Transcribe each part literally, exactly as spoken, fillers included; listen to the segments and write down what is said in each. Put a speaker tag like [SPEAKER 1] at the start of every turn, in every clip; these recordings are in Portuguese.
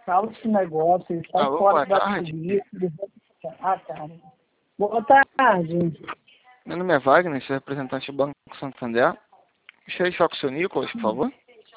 [SPEAKER 1] Fala esse negócio, ele sai
[SPEAKER 2] Alô,
[SPEAKER 1] fora
[SPEAKER 2] boa
[SPEAKER 1] da
[SPEAKER 2] tarde.
[SPEAKER 1] polícia. ele vai- Ah, cara. Boa tarde.
[SPEAKER 2] Meu nome é Wagner, sou representante do Banco Santander. Gostaria de falar com o senhor Nicolas, por favor.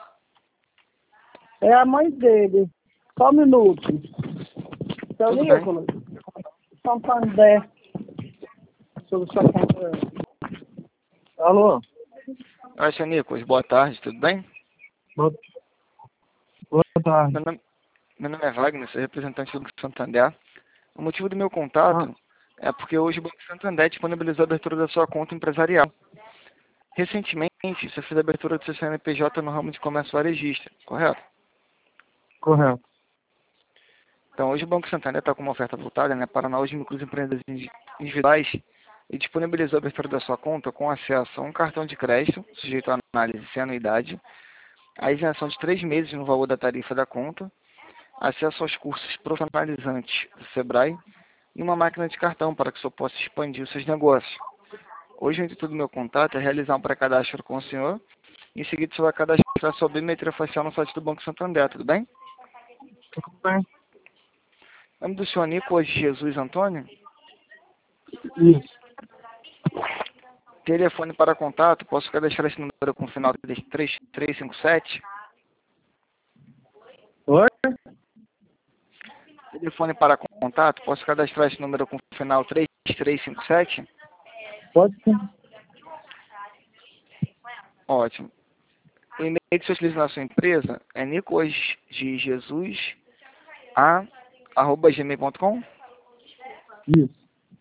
[SPEAKER 1] É a mãe dele. Só um minuto. Seu
[SPEAKER 2] Tudo bem.
[SPEAKER 1] Nicolas, Santander. Sobre o Santander. Alô?
[SPEAKER 2] Oi, senhor Nicolas, boa tarde, tudo bem?
[SPEAKER 1] Boa, boa tarde.
[SPEAKER 2] Meu nome, meu nome é Wagner, sou representante do Banco Santander. O motivo do meu contato é porque hoje o Banco Santander disponibilizou a abertura da sua conta empresarial. Recentemente, você fez a abertura do seu C N P J no ramo de comércio varejista, correto?
[SPEAKER 1] Correto.
[SPEAKER 2] Então, hoje o Banco Santander está com uma oferta voltada, né, para novos microempreendedores individuais e disponibilizou a abertura da sua conta com acesso a um cartão de crédito, sujeito à análise sem anuidade, a isenção de três meses no valor da tarifa da conta, acesso aos cursos profissionalizantes do Sebrae e uma máquina de cartão para que o senhor possa expandir os seus negócios. Hoje, o intuito do meu contato é realizar um pré-cadastro com o senhor e em seguida você vai cadastrar sua biometria facial no site do Banco Santander, tudo bem?
[SPEAKER 1] Tudo bem?
[SPEAKER 2] O nome do senhor é Nicolas Jesus Antônio?
[SPEAKER 1] Isso.
[SPEAKER 2] Telefone para contato, posso cadastrar esse número com o final de três três cinco sete?
[SPEAKER 1] Oi?
[SPEAKER 2] Telefone para contato, posso cadastrar esse número com o final três três cinco sete?
[SPEAKER 1] Pode sim.
[SPEAKER 2] Ótimo. O e-mail que você utiliza na sua empresa é nicolasdejesus arroba gmail ponto com?
[SPEAKER 1] Isso.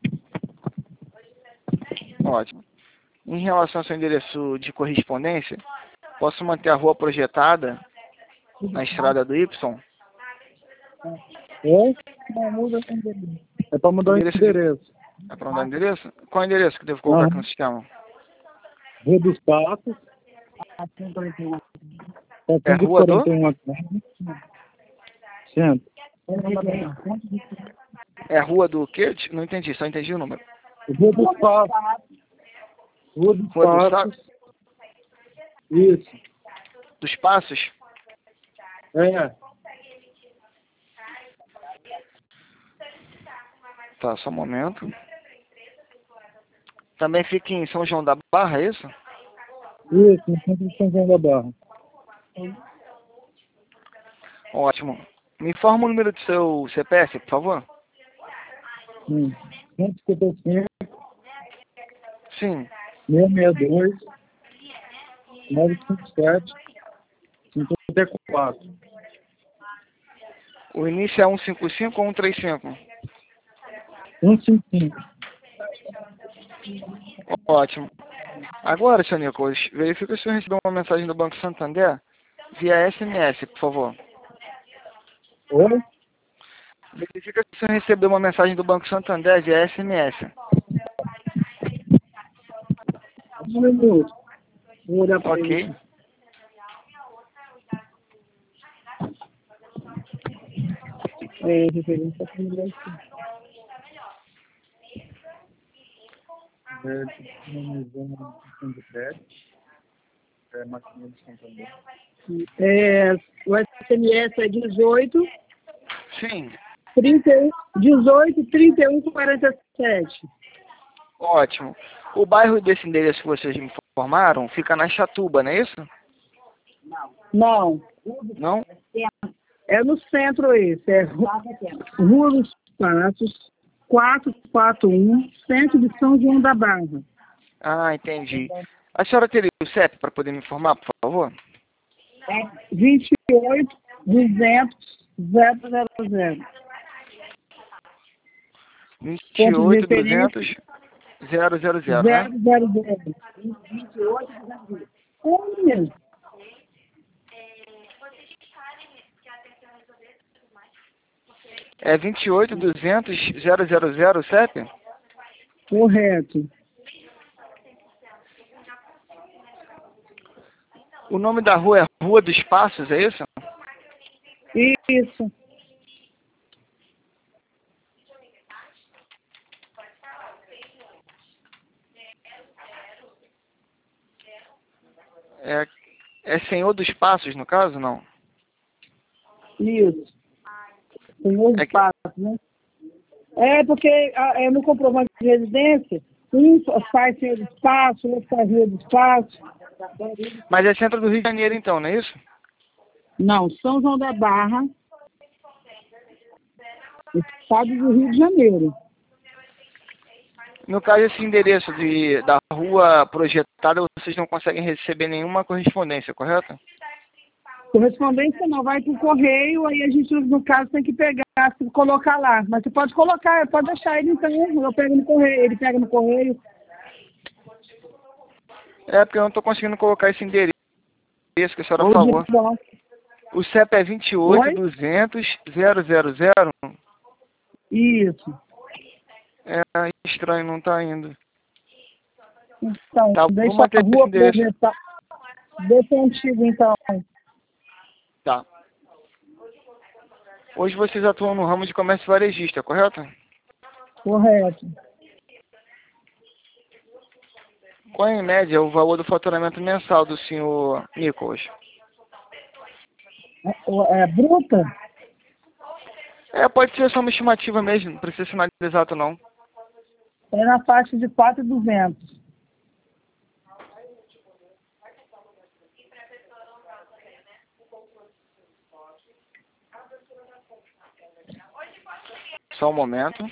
[SPEAKER 2] Ótimo. Em relação ao seu endereço de correspondência, posso manter a rua projetada na estrada do Y?
[SPEAKER 1] Oi? Não, muda o endereço. É para mudar o
[SPEAKER 2] Endereço de-
[SPEAKER 1] endereço.
[SPEAKER 2] É para mudar o endereço? Qual é o endereço que eu devo colocar aqui no sistema?
[SPEAKER 1] Rua dos Passos.
[SPEAKER 2] É Rua do?
[SPEAKER 1] quatrocentos e quarenta e um. Centro.
[SPEAKER 2] É Rua do quê? Não entendi, só entendi o número.
[SPEAKER 1] Rua dos Passos. Rua dos
[SPEAKER 2] Rua do Sa...
[SPEAKER 1] Passos. Isso.
[SPEAKER 2] dos Passos?
[SPEAKER 1] É.
[SPEAKER 2] Tá, só um momento. Também fica em São João da Barra, é isso?
[SPEAKER 1] Isso, no centro de São João da Barra.
[SPEAKER 2] Ótimo. Me informa o número do seu C P F, por favor.
[SPEAKER 1] Hum. cento e cinquenta e cinco,
[SPEAKER 2] Sim.
[SPEAKER 1] seiscentos e sessenta e dois, novecentos e cinquenta e sete, cinquenta e quatro.
[SPEAKER 2] O início é cento e cinquenta e cinco ou cento e trinta e cinco?
[SPEAKER 1] cento e cinquenta e cinco.
[SPEAKER 2] Ótimo. Agora, senhor Nicolas, verifica se o senhor recebeu uma mensagem do Banco Santander via S M S, por favor.
[SPEAKER 1] Oi?
[SPEAKER 2] Verifica se o senhor recebeu uma mensagem do Banco Santander via S M S.
[SPEAKER 1] Um minuto. Vou olhar para
[SPEAKER 2] Ok.
[SPEAKER 1] ele. É, referência a mulher aqui. É, máquina de Santander. É, o S M S é dezoito,
[SPEAKER 2] Sim.
[SPEAKER 1] trinta, dezoito, trinta e um, quarenta e sete.
[SPEAKER 2] Ótimo. O bairro desse endereço que vocês me informaram fica na Chatuba, não é isso?
[SPEAKER 1] Não,
[SPEAKER 2] Não?
[SPEAKER 1] é no centro esse, é Ru- Rua dos Passos, quatrocentos e quarenta e um, centro de São João da Barra.
[SPEAKER 2] Ah, entendi. A senhora teria o C E P para poder me informar, por favor?
[SPEAKER 1] vinte e oito, duzentos, zero zero zero.
[SPEAKER 2] vinte e
[SPEAKER 1] Ponto de
[SPEAKER 2] oito,
[SPEAKER 1] referência,
[SPEAKER 2] duzentos, zero zero zero, né?
[SPEAKER 1] zero zero zero. É mesmo.
[SPEAKER 2] É vinte e oito, duzentos, zero zero zero, C E P?
[SPEAKER 1] Correto.
[SPEAKER 2] O nome da rua é Rua dos Passos, é isso?
[SPEAKER 1] Isso.
[SPEAKER 2] É, é Senhor dos Passos, no caso, não?
[SPEAKER 1] Isso. Tem onze
[SPEAKER 2] É que-
[SPEAKER 1] passos, né? É porque ah, é, no comprovante de residência, um sai sem espaço, outro sai Rio do Espaço.
[SPEAKER 2] Mas é centro do Rio de Janeiro então, não é isso?
[SPEAKER 1] Não, São João da Barra, estado do Rio de Janeiro.
[SPEAKER 2] No caso, esse endereço de, da rua projetada, vocês não conseguem receber nenhuma correspondência, correto?
[SPEAKER 1] Correspondência não, vai para o correio, aí a gente, no caso, tem que pegar, colocar lá. Mas você pode colocar, pode deixar ele então, eu pego no correio, ele pega no correio.
[SPEAKER 2] É, porque eu não estou conseguindo colocar esse endereço que a senhora
[SPEAKER 1] Ou
[SPEAKER 2] falou.
[SPEAKER 1] de volta.
[SPEAKER 2] O C E P é vinte e oito,
[SPEAKER 1] Oi?
[SPEAKER 2] duzentos, zero zero zero.
[SPEAKER 1] Isso.
[SPEAKER 2] É estranho, não está indo.
[SPEAKER 1] Então,
[SPEAKER 2] Tá, vou
[SPEAKER 1] deixa
[SPEAKER 2] manter
[SPEAKER 1] a
[SPEAKER 2] esse
[SPEAKER 1] rua
[SPEAKER 2] endereço.
[SPEAKER 1] projetar. Deixa antigo, então.
[SPEAKER 2] Tá. Hoje vocês atuam no ramo de comércio varejista, correto?
[SPEAKER 1] Correto.
[SPEAKER 2] Qual é, em média, o valor do faturamento mensal do senhor Nicolas?
[SPEAKER 1] É, é bruta?
[SPEAKER 2] É, pode ser só uma estimativa mesmo, não precisa ser nada exato não.
[SPEAKER 1] É na faixa de quatro mil e duzentos.
[SPEAKER 2] Só um momento.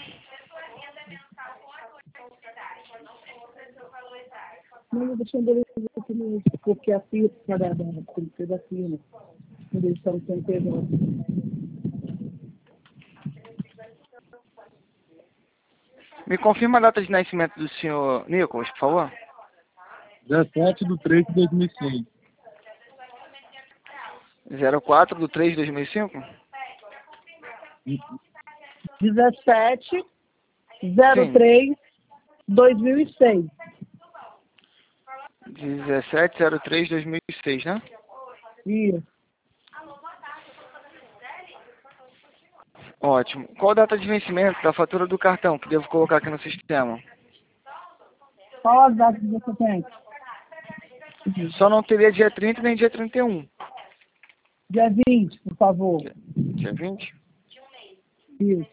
[SPEAKER 1] Não, deixa eu endereçar aqui mesmo, porque a fila, cada tem que ser da fila. Endereçando sem pegar.
[SPEAKER 2] Me confirma a data de nascimento do senhor Nicolas, por favor.
[SPEAKER 3] dezessete de três de dois mil e seis.
[SPEAKER 2] zero quatro de três de dois mil e cinco?
[SPEAKER 1] dezessete zero três dois mil e seis.
[SPEAKER 2] dezessete zero três dois mil e seis, né?
[SPEAKER 1] Isso.
[SPEAKER 2] Ótimo. Qual a data de vencimento da fatura do cartão que devo colocar aqui no sistema?
[SPEAKER 1] Qual as datas que você tem?
[SPEAKER 2] Só não teria dia trinta nem dia trinta e um.
[SPEAKER 1] Dia vinte, por favor.
[SPEAKER 2] Dia, dia vinte?
[SPEAKER 1] Isso.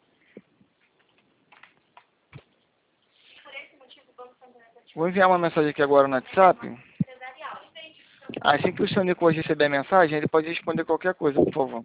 [SPEAKER 2] Vou enviar uma mensagem aqui agora no WhatsApp. Assim que o senhor Nicolas receber a mensagem, ele pode responder qualquer coisa, por favor.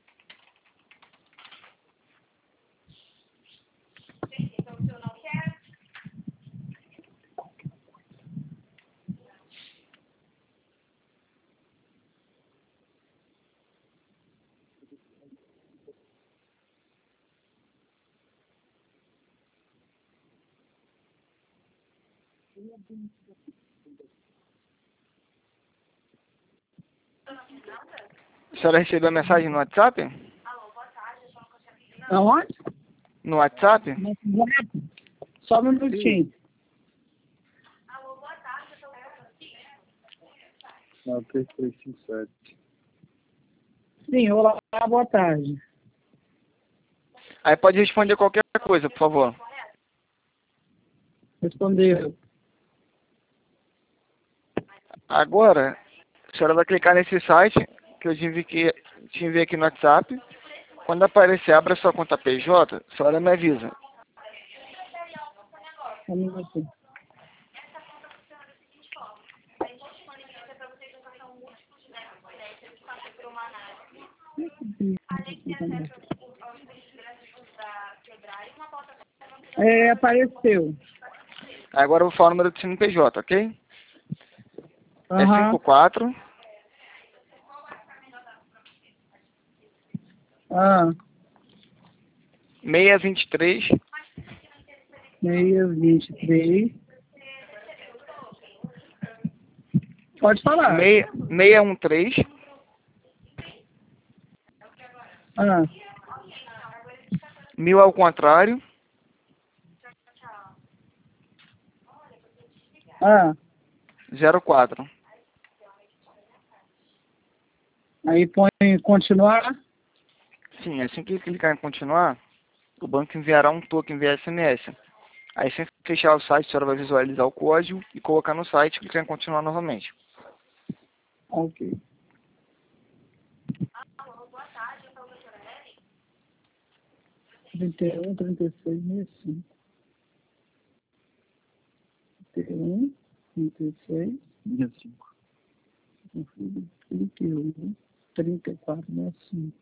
[SPEAKER 2] A senhora recebeu a mensagem no WhatsApp?
[SPEAKER 1] Aonde?
[SPEAKER 2] No WhatsApp?
[SPEAKER 1] No WhatsApp. Só um minutinho.
[SPEAKER 3] Não, três três cinco sete.
[SPEAKER 1] Sim, olá, boa tarde.
[SPEAKER 2] Aí pode responder qualquer coisa, por favor.
[SPEAKER 1] Respondeu.
[SPEAKER 2] Agora, a senhora vai clicar nesse site que eu te enviei aqui, te enviei aqui no WhatsApp. Quando aparecer, abra sua conta P J, a senhora me avisa.
[SPEAKER 1] Um minutinho. É, apareceu.
[SPEAKER 2] Agora eu vou falar o número do C N P J, ok? É
[SPEAKER 1] Aham.
[SPEAKER 2] cinco quatro
[SPEAKER 1] Ah,
[SPEAKER 2] seis dois três
[SPEAKER 1] meia, vinte e três. Pode falar.
[SPEAKER 2] seis um três
[SPEAKER 1] Ah,
[SPEAKER 2] mil ao contrário
[SPEAKER 1] ah.
[SPEAKER 2] zero quatro.
[SPEAKER 1] Aí põe continuar.
[SPEAKER 2] Sim, assim que clicar em continuar, o banco enviará um token via S M S. Aí, sem fechar o site, a senhora vai visualizar o código e colocar no site e clicar em continuar novamente.
[SPEAKER 1] Ok. trinta e um, trinta e seis, sessenta e cinco. trinta e um, trinta e seis,
[SPEAKER 3] sessenta e cinco.
[SPEAKER 1] trinta e um, trinta e quatro, sessenta e cinco.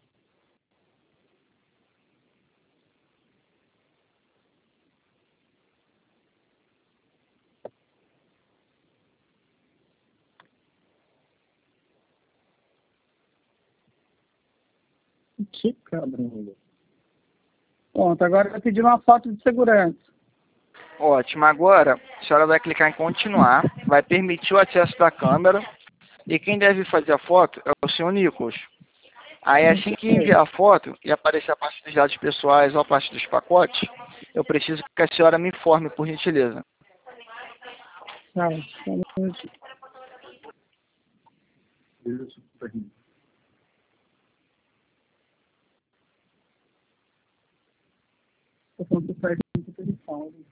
[SPEAKER 3] Que cabrão.
[SPEAKER 1] Pronto, agora vai pedir uma foto de segurança.
[SPEAKER 2] Ótimo. Agora, a senhora vai clicar em continuar, vai permitir o acesso da câmera e quem deve fazer a foto é o senhor Nicolas. Aí assim que enviar a foto e aparecer a parte dos dados pessoais ou a parte dos pacotes, eu preciso que a senhora me informe, por gentileza.
[SPEAKER 1] Tá, só um minutinho.
[SPEAKER 3] Isso, tá aqui.
[SPEAKER 1] Eu vou precisar de um telefone.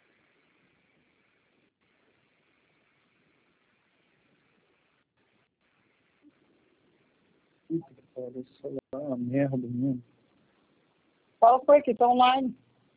[SPEAKER 3] Cara, isso é uma merda mesmo.
[SPEAKER 1] Qual foi que tá online?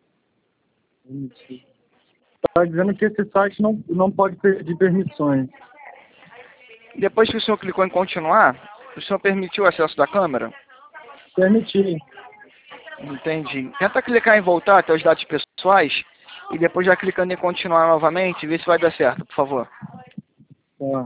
[SPEAKER 3] Tá dizendo que esse site não, não pode pedir permissões.
[SPEAKER 2] Depois que o senhor clicou em continuar, o senhor permitiu o acesso da câmera?
[SPEAKER 3] Permitir.
[SPEAKER 2] Entendi. Tenta clicar em voltar até os dados pessoais e depois já clicando em continuar novamente, vê se vai dar certo, por favor.
[SPEAKER 3] Tá.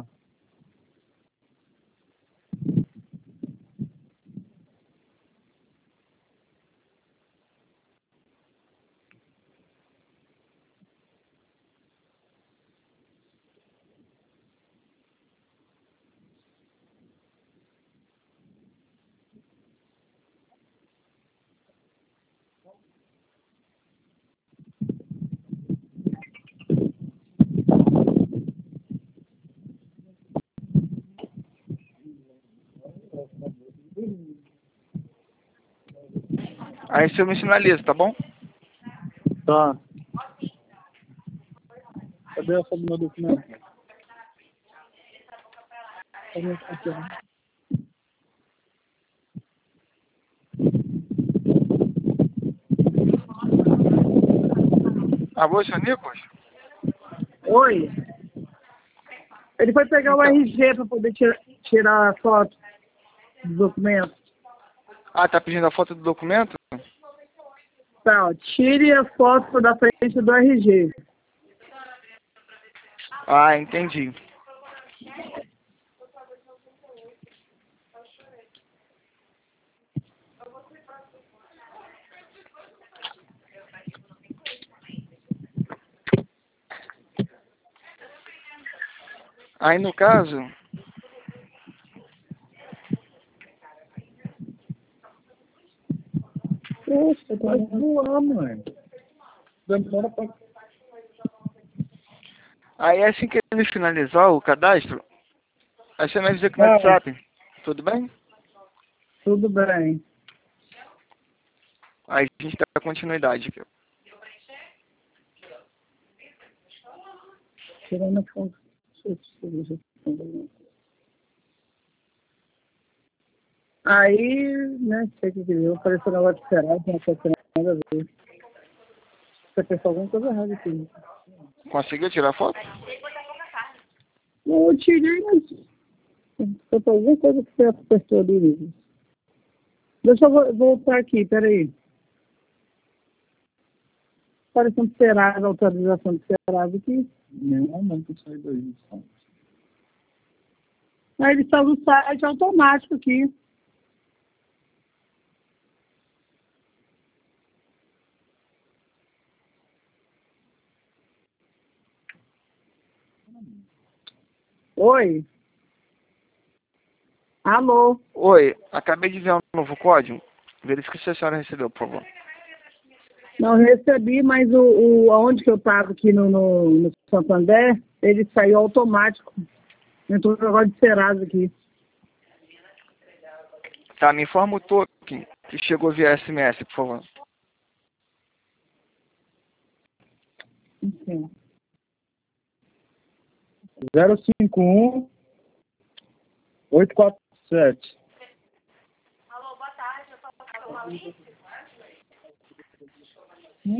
[SPEAKER 2] Aí o senhor me sinaliza, tá bom?
[SPEAKER 3] Tá. Cadê a foto do meu documento?
[SPEAKER 1] Cadê essa aqui, ó?
[SPEAKER 2] Alô, senhor Nicolas?
[SPEAKER 1] Oi. Ele foi pegar o
[SPEAKER 2] Então.
[SPEAKER 1] R G para poder tirar, tirar a foto do documento.
[SPEAKER 2] Ah, tá pedindo a foto do documento?
[SPEAKER 1] Tá, ó, tire a foto da frente do R G.
[SPEAKER 2] Ah, entendi. Aí no caso,
[SPEAKER 3] Poxa, vai voar, mãe. Demora pra...
[SPEAKER 2] aí assim que ele finalizar o cadastro, aí você me avisa aqui no
[SPEAKER 1] Ah.
[SPEAKER 2] WhatsApp. Tudo bem?
[SPEAKER 1] Tudo bem.
[SPEAKER 2] Aí a gente dá continuidade aqui.
[SPEAKER 1] Tirando a foto. Aí, né, sei que viu, apareceu o negócio de Serasa, não tem nada a ver. Você pensou alguma coisa errada aqui.
[SPEAKER 2] Conseguiu tirar a foto?
[SPEAKER 1] Não, eu tirei, mas faltou alguma coisa que você apertou ali mesmo. Deixa eu vo- voltar aqui, peraí. Aparecendo Serasa, autorização de Serasa aqui.
[SPEAKER 3] Não, não, que eu saí daí. Só.
[SPEAKER 1] Aí ele está no site automático aqui. Oi. Alô.
[SPEAKER 2] Oi, acabei de ver um novo código. Verifique se a senhora recebeu, por favor.
[SPEAKER 1] Não recebi, mas o, o aonde que eu estava aqui no, no, no Santander, ele saiu automático. Entrou um negócio de Serasa aqui.
[SPEAKER 2] Tá, me informa o token que chegou via S M S, por favor.
[SPEAKER 1] Enfim.
[SPEAKER 3] zero cinco um oito quatro sete.
[SPEAKER 4] Alô, boa tarde. Eu posso falar com o Maurício?
[SPEAKER 1] Hum?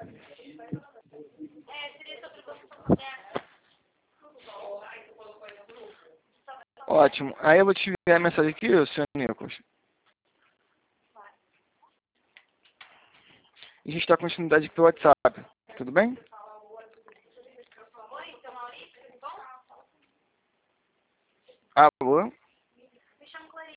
[SPEAKER 2] Ótimo. Aí eu vou te enviar a mensagem aqui, senhor Nicolas. E a gente está com continuidade pelo WhatsApp. Tudo bem? Alô?